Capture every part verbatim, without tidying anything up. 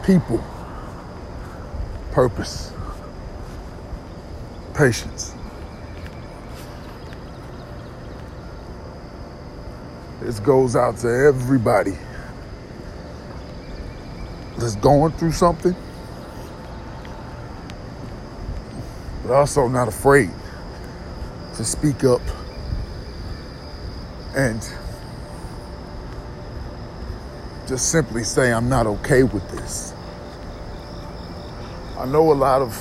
people, purpose, patience. This goes out to everybody that's going through something, but also not afraid to speak up and just simply say, I'm not okay with this. I know a lot of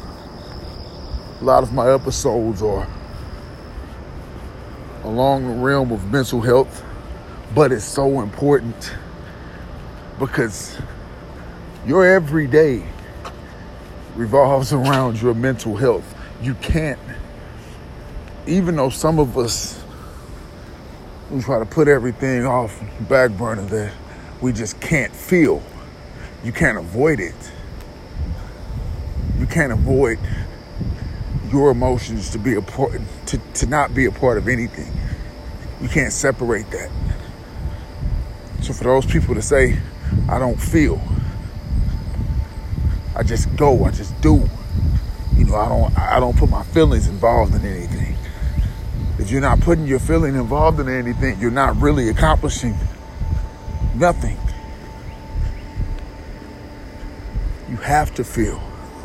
a lot of my episodes are along the realm of mental health, but it's so important because your everyday revolves around your mental health. You can't, even though some of us, we try to put everything off the back burner that we just can't feel. You can't avoid it. You can't avoid your emotions to be a part, to, to not be a part of anything. You can't separate that. So for those people to say, I don't feel, I just go, I just do. You know, I don't I don't put my feelings involved in anything. If you're not putting your feeling involved in anything, you're not really accomplishing nothing. You have to feel.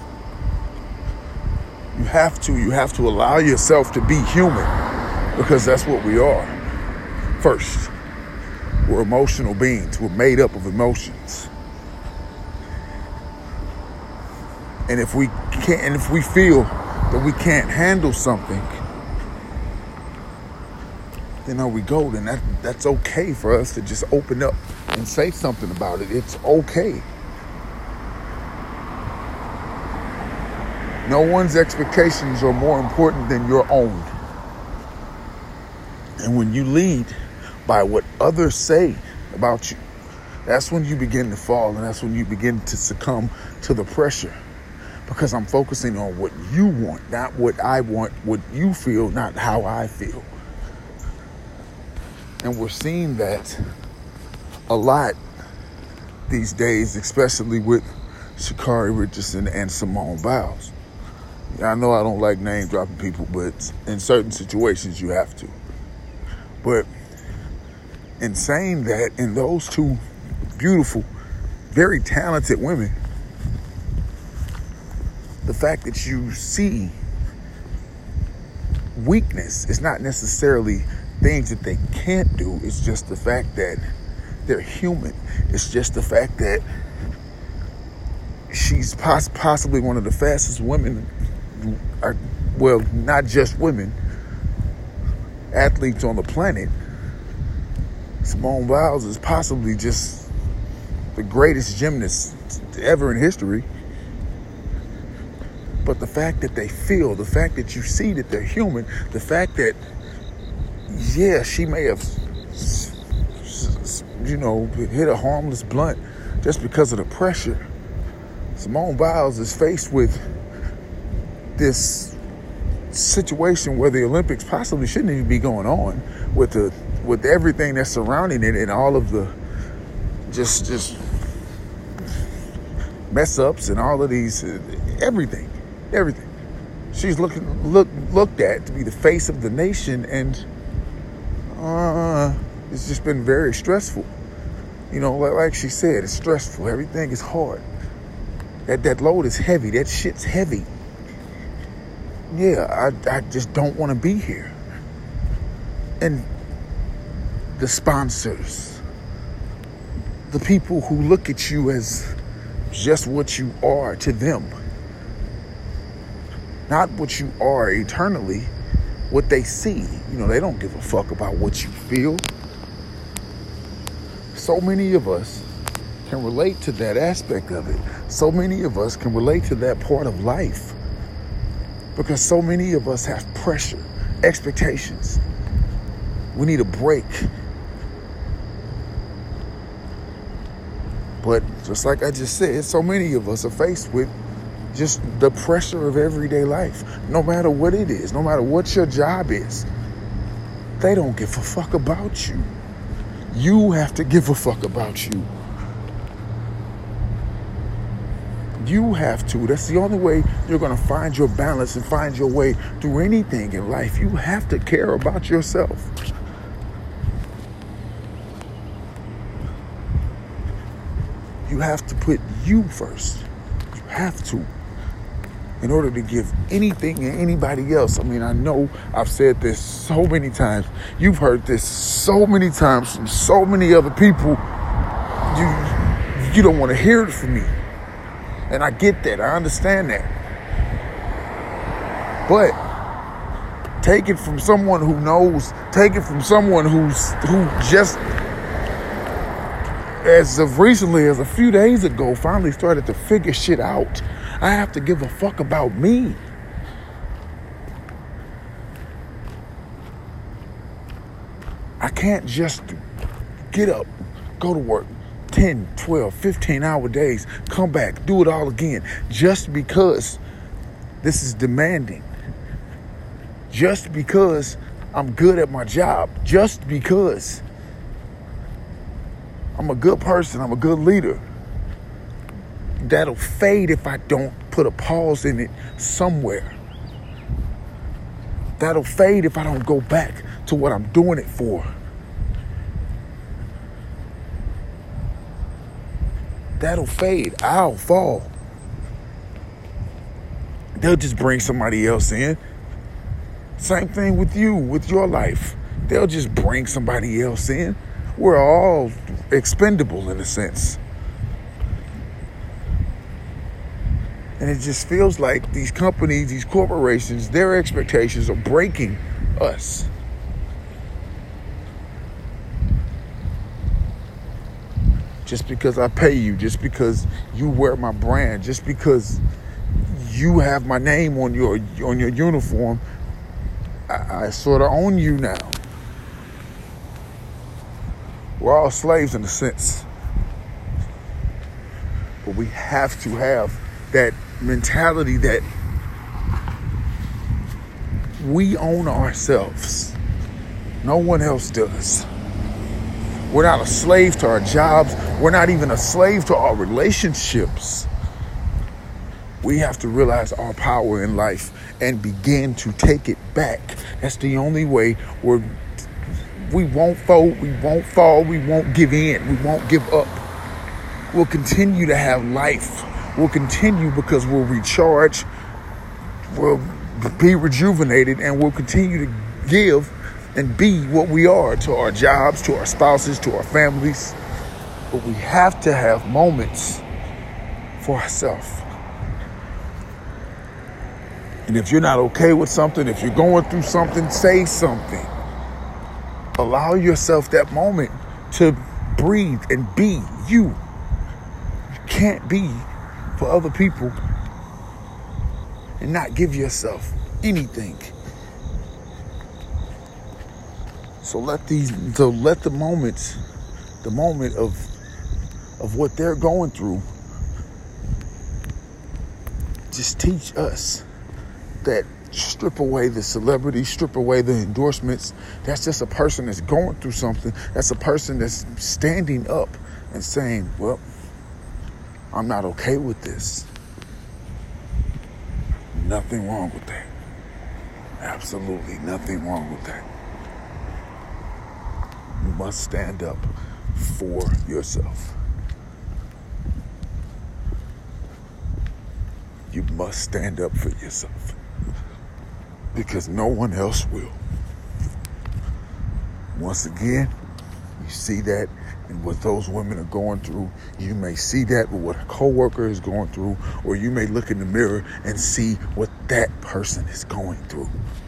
You have to. You have to allow yourself to be human, because that's what we are. First, we're emotional beings. We're made up of emotions. And if we can't, and if we feel that we can't handle something, then there we go. Then that that's okay for us to just open up and say something about it. It's okay. No one's expectations are more important than your own. And when you lead by what others say about you, that's when you begin to fall, and that's when you begin to succumb to the pressure. Because I'm focusing on what you want, not what I want, what you feel, not how I feel. And we're seeing that a lot these days, especially with Sha'Carri Richardson and Simone Biles. I know I don't like name dropping people, but in certain situations you have to. But in saying that, in those two beautiful, very talented women, the fact that you see weakness is not necessarily things that they can't do. It's just the fact that they're human. It's just the fact that she's poss- possibly one of the fastest women, are, well, not just women, athletes on the planet. Simone Biles is possibly just the greatest gymnast ever in history. But the fact that they feel, the fact that you see that they're human, the fact that, yeah, she may have, you know, hit a harmless blunt just because of the pressure. Simone Biles is faced with this situation where the Olympics possibly shouldn't even be going on, with the with everything that's surrounding it and all of the just just mess ups and all of these, everything. Everything. She's looking look looked at to be the face of the nation, and uh, it's just been very stressful. You know, like, like she said, it's stressful. Everything is hard. That that load is heavy. That shit's heavy. Yeah, I I just don't want to be here. And the sponsors, the people who look at you as just what you are to them. Not what you are eternally, what they see. You know, they don't give a fuck about what you feel. So many of us can relate to that aspect of it. So many of us can relate to that part of life. Because so many of us have pressure, expectations. We need a break. But just like I just said, so many of us are faced with just the pressure of everyday life. No matter what it is, no matter what your job is, they don't give a fuck about you. You have to give a fuck about you. You have to. That's the only way you're going to find your balance and find your way through anything in life. You have to care about yourself. You have to put you first. You have to. In order to give anything and anybody else. I mean, I know I've said this so many times. You've heard this so many times from so many other people. You, you don't want to hear it from me. And I get that. I understand that. But take it from someone who knows. Take it from someone who's who just, as of recently, as a few days ago, finally started to figure shit out. I have to give a fuck about me. I can't just get up, go to work, ten, twelve, fifteen hour days, come back, do it all again, just because this is demanding. Just because I'm good at my job. Just because I'm a good person, I'm a good leader. That'll fade if I don't put a pause in it somewhere. That'll fade if I don't go back to what I'm doing it for. That'll fade. I'll fall. They'll just bring somebody else in. Same thing with you, with your life. They'll just bring somebody else in. We're all expendable in a sense. And it just feels like these companies, these corporations, their expectations are breaking us. Just because I pay you, just because you wear my brand, just because you have my name on your on your uniform, I, I sort of own you now. We're all slaves in a sense. But we have to have that mentality that we own ourselves. No one else does. We're not a slave to our jobs. We're not even a slave to our relationships. We have to realize our power in life and begin to take it back. That's the only way we're, we won't fold, we won't fall, we won't give in, we won't give up. We'll continue to have life. We'll continue because we'll recharge, we'll be rejuvenated, and we'll continue to give and be what we are to our jobs, to our spouses, to our families. But we have to have moments for ourselves. And if you're not okay with something, if you're going through something, say something. Allow yourself that moment to breathe and be you. You can't be for other people and not give yourself anything. So let these, so let the moments, the moment of, of what they're going through, just teach us that strip away the celebrity, strip away the endorsements. That's just a person that's going through something. That's a person that's standing up and saying, well, I'm not okay with this. Nothing wrong with that. Absolutely nothing wrong with that. You must stand up for yourself. You must stand up for yourself. Because no one else will. Once again, you see that in what those women are going through. You may see that with what a coworker is going through, or you may look in the mirror and see what that person is going through.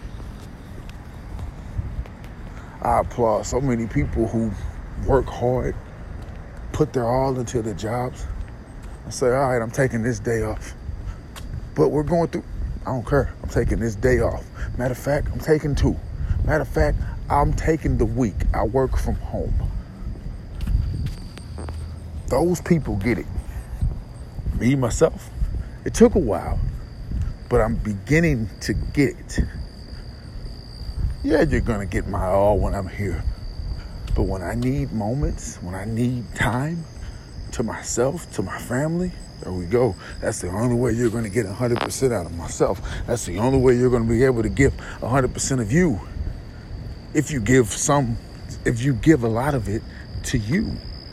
I applaud so many people who work hard, put their all into their jobs, and say, all right, I'm taking this day off. But we're going through, I don't care. I'm taking this day off. Matter of fact, I'm taking two. Matter of fact, I'm taking the week. I work from home. Those people get it. Me, myself, it took a while, but I'm beginning to get it. Yeah, you're going to get my all when I'm here. But when I need moments, when I need time to myself, to my family, There we go. That's the only way you're going to get one hundred percent out of myself. That's the only way you're going to be able to give one hundred percent of you. If you give some, if you give a lot of it to you.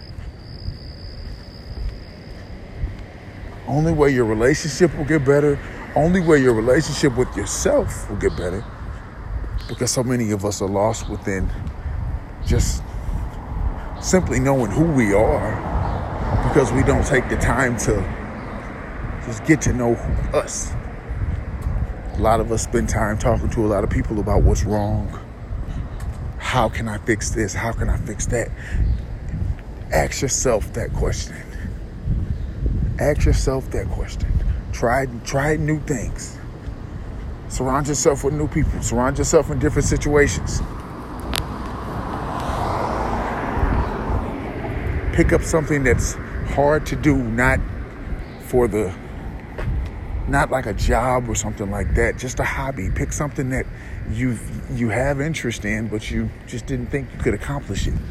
Only way your relationship will get better. Only way your relationship with yourself will get better. Because so many of us are lost within just simply knowing who we are. Because we don't take the time to just get to know us. A lot of us spend time talking to a lot of people about what's wrong. How can I fix this? How can I fix that? Ask yourself that question. Ask yourself that question. Try, try new things. Surround yourself with new people. Surround yourself in different situations. Pick up something that's hard to do, not for the, not like a job or something like that, just a hobby. Pick something that you you have interest in, but you just didn't think you could accomplish it.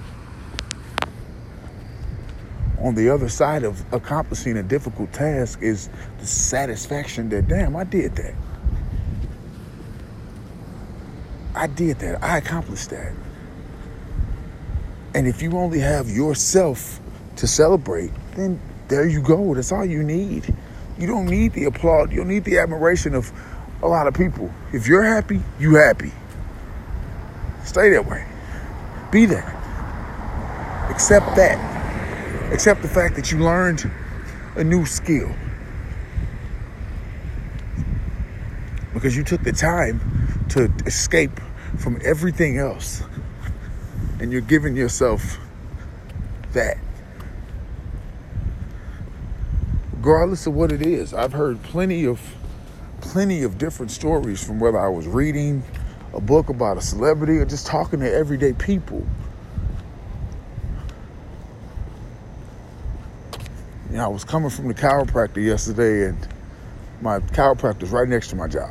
On the other side of accomplishing a difficult task is the satisfaction that, damn, I did that. I did that. I accomplished that. And if you only have yourself to celebrate, then there you go. That's all you need. You don't need the applause. You don't need the admiration of a lot of people. If you're happy, you happy. Stay that way. Be that. Accept that. Accept the fact that you learned a new skill. Because you took the time to escape from everything else. And you're giving yourself that. Regardless of what it is. I've heard plenty of plenty of different stories from whether I was reading a book about a celebrity or just talking to everyday people. You know, I was coming from the chiropractor yesterday, and my chiropractor's right next to my job,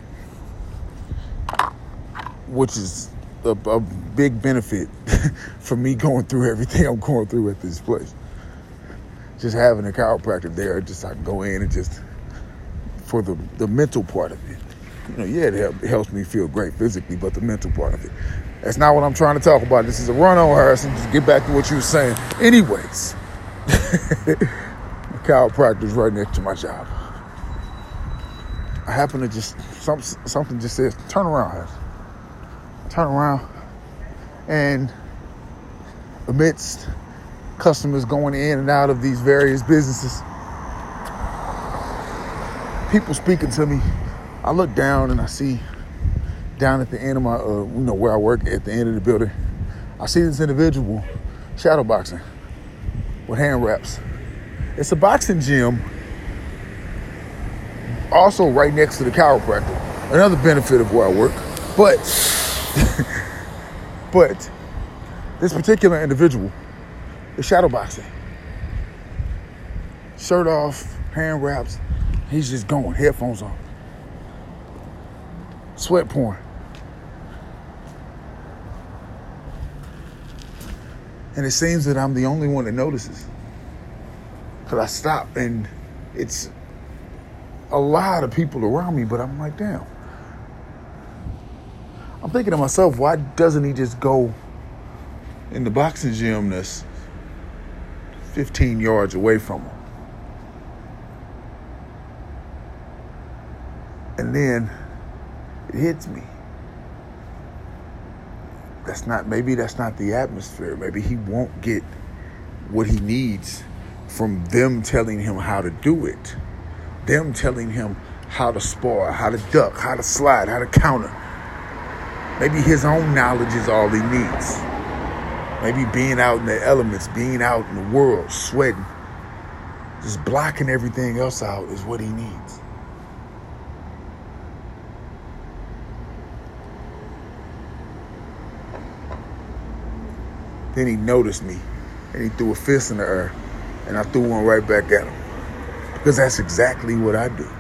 which is a, a big benefit for me going through everything I'm going through at this place. Just having a chiropractor there, just I can go in and just, for the, the mental part of it. You know, yeah, it, help, it helps me feel great physically, but the mental part of it. That's not what I'm trying to talk about. This is a run on Harrison. Just get back to what you were saying. Anyways. Chiropractor's right next to my job. I happen to just, some, something just says, turn around, Harrison. Turn around. And amidst customers going in and out of these various businesses, people speaking to me, I look down and I see down at the end of my, uh, you know, where I work at the end of the building, I see this individual shadow boxing with hand wraps. It's a boxing gym, also right next to the chiropractor. Another benefit of where I work. But, but this particular individual is shadow boxing. Shirt off, hand wraps. He's just going, headphones on. Sweat pouring. And it seems that I'm the only one that notices. Because I stop and it's a lot of people around me, but I'm like, damn. I'm thinking to myself, why doesn't he just go in the boxing gym that's fifteen yards away from him? And then it hits me. That's not, maybe that's not the atmosphere. Maybe he won't get what he needs from them telling him how to do it. Them telling him how to spar, how to duck, how to slide, how to counter. Maybe his own knowledge is all he needs. Maybe being out in the elements, being out in the world, sweating, just blocking everything else out is what he needs. Then he noticed me, and he threw a fist in the air, and I threw one right back at him. Because that's exactly what I do.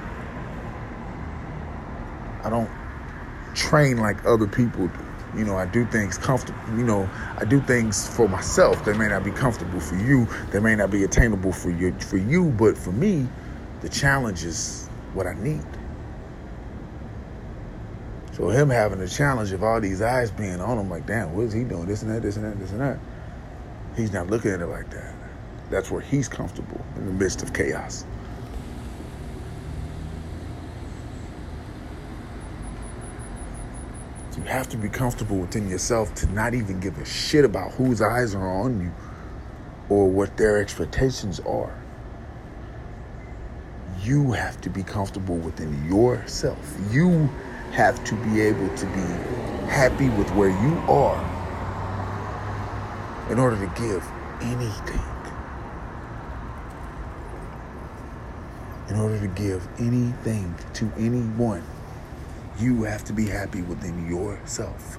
I don't train like other people do. You know, I do things comfortable. You know, I do things for myself that may not be comfortable for you, that may not be attainable for you, for you, but for me, the challenge is what I need. So him having a challenge of all these eyes being on him, like, damn, what is he doing? This and that, this and that, this and that. He's not looking at it like that. That's where he's comfortable, in the midst of chaos. So you have to be comfortable within yourself to not even give a shit about whose eyes are on you or what their expectations are. You have to be comfortable within yourself. You have to be able to be happy with where you are in order to give anything. In order to give anything to anyone, you have to be happy within yourself.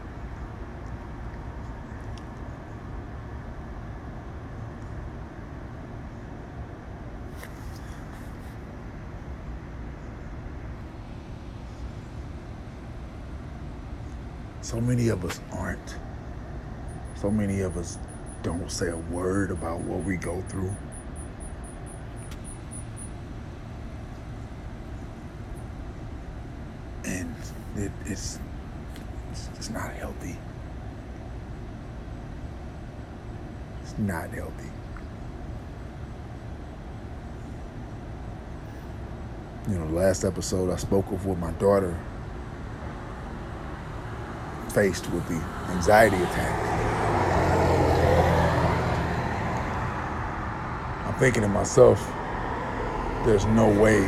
So many of us aren't. So many of us don't say a word about what we go through. And it, it's, it's it's not healthy. It's not healthy. You know, the last episode I spoke of with my daughter faced with the anxiety attack. I'm thinking to myself, there's no way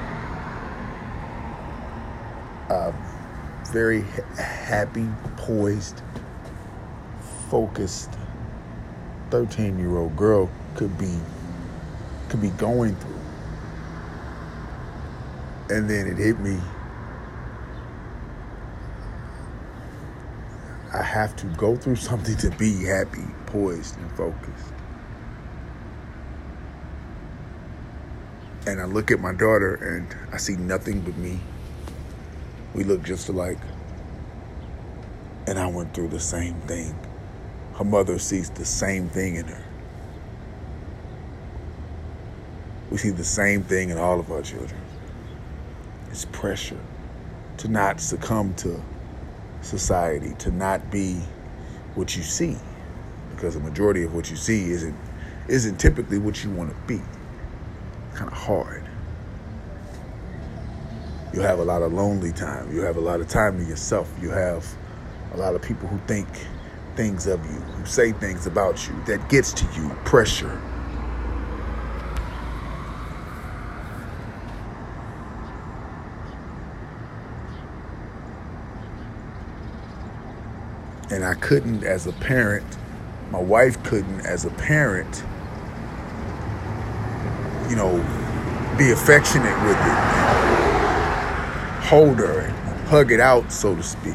a very happy, poised, focused thirteen-year-old girl could be could be going through. And then it hit me. I have to go through something to be happy, poised, and focused. And I look at my daughter and I see nothing but me. We look just alike. And I went through the same thing. Her mother sees the same thing in her. We see the same thing in all of our children. It's pressure to not succumb to society, to not be what you see, because the majority of what you see isn't isn't typically what you want to be. Kind of hard. You have a lot of lonely time. You have a lot of time to yourself. You have a lot of people who think things of you, who say things about you that gets to you. Pressure. And I couldn't, as a parent, my wife couldn't, as a parent, you know, be affectionate with it, and hold her and hug it out, so to speak.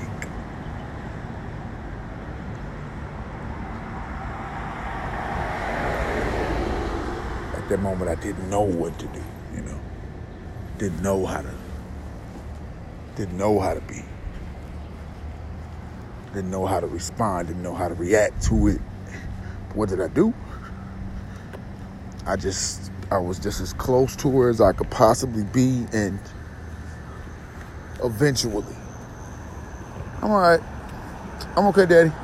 At that moment, I didn't know what to do, you know, didn't know how to, didn't know how to be. Didn't know how to respond, didn't know how to react to it. What did I do? I just, I was just as close to her as I could possibly be, and eventually, I'm all right. I'm okay, Daddy.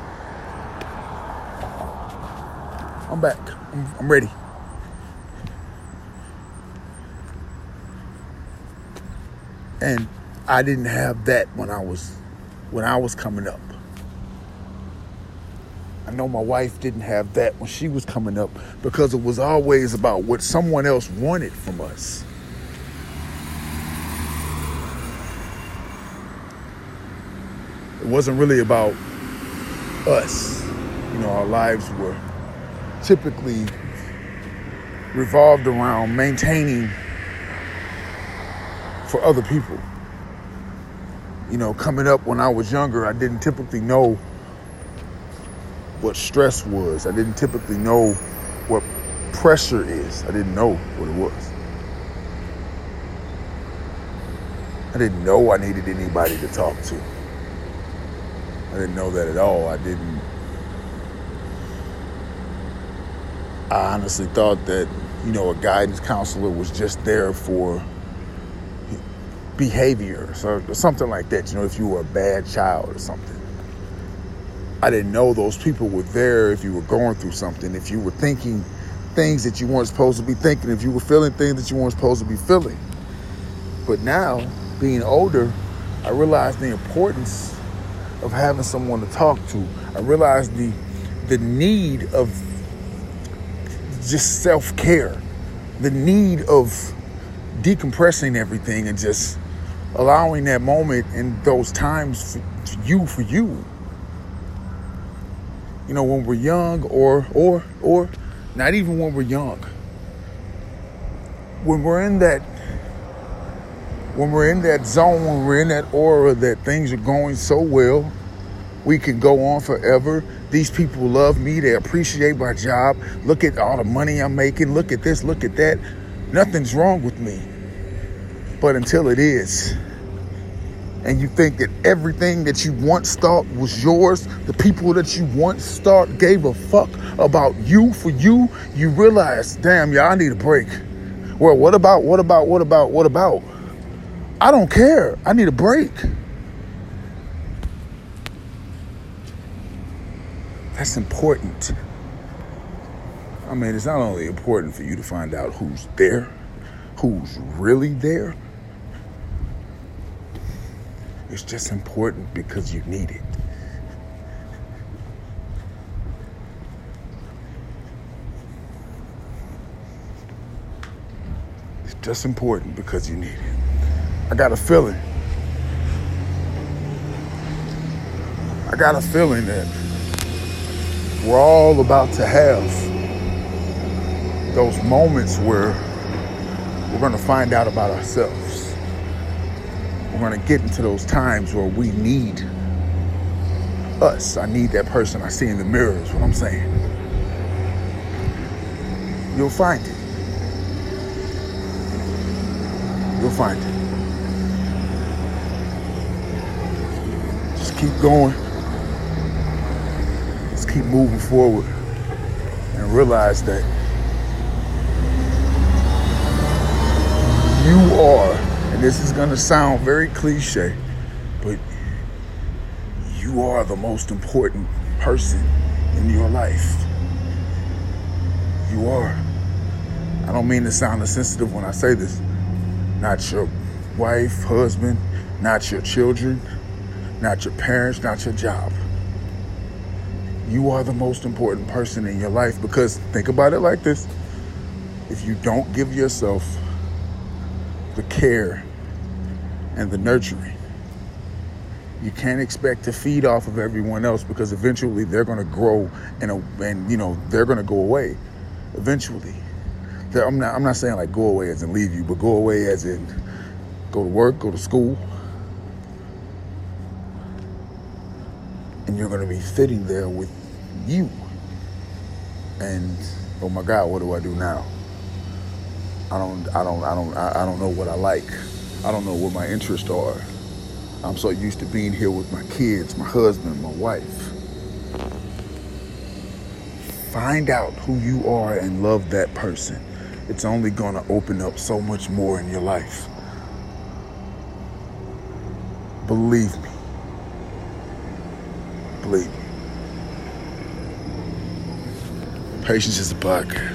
I'm back. I'm, I'm ready. And I didn't have that when I was when I was coming up. I know my wife didn't have that when she was coming up, because it was always about what someone else wanted from us. It wasn't really about us. You know, our lives were typically revolved around maintaining for other people. You know, coming up when I was younger, I didn't typically know what stress was. I didn't typically know what pressure is. I didn't know what it was. I didn't know I needed anybody to talk to. I didn't know that at all. I didn't. I honestly thought that you know, a guidance counselor was just there for behavior or something like that. You know, if you were a bad child or something. I didn't know those people were there if you were going through something, if you were thinking things that you weren't supposed to be thinking, if you were feeling things that you weren't supposed to be feeling. But now, being older, I realized the importance of having someone to talk to. I realized the the need of just self-care, the need of decompressing everything and just allowing that moment and those times for you, for you. You know, when we're young, or or or not even when we're young, when we're in that when we're in that zone, when we're in that aura that things are going so well, we can go on forever. These people love me. They appreciate my job. Look at all the money I'm making. Look at this. Look at that. Nothing's wrong with me. But until it is, and you think that everything that you once thought was yours, the people that you once thought gave a fuck about you for you, you realize, damn, y'all, I need a break. Well, what about, what about, what about, what about? I don't care. I need a break. That's important. I mean, it's not only important for you to find out who's there, who's really there. It's just important because you need it. It's just important because you need it. I got a feeling. I got a feeling that we're all about to have those moments where we're going to find out about ourselves. We're going to get into those times where we need us. I need that person I see in the mirror is what I'm saying. You'll find it. You'll find it. Just keep going. Just keep moving forward and realize that you are, and this is going to sound very cliche, but you are the most important person in your life. You are. I don't mean to sound insensitive when I say this. Not your wife, husband, not your children, not your parents, not your job. You are the most important person in your life, because think about it like this. If you don't give yourself the care and the nurturing, you can't expect to feed off of everyone else, because eventually they're going to grow and, and you know, they're going to go away eventually. I'm not, I'm not saying like go away as in leave you, but go away as in go to work, go to school. And you're going to be sitting there with you. And, oh my God, what do I do now? I don't, I don't, I don't, I don't know what I like. I don't know what my interests are. I'm so used to being here with my kids, my husband, my wife. Find out who you are and love that person. It's only going to open up so much more in your life. Believe me. Believe me. Patience is a podcast.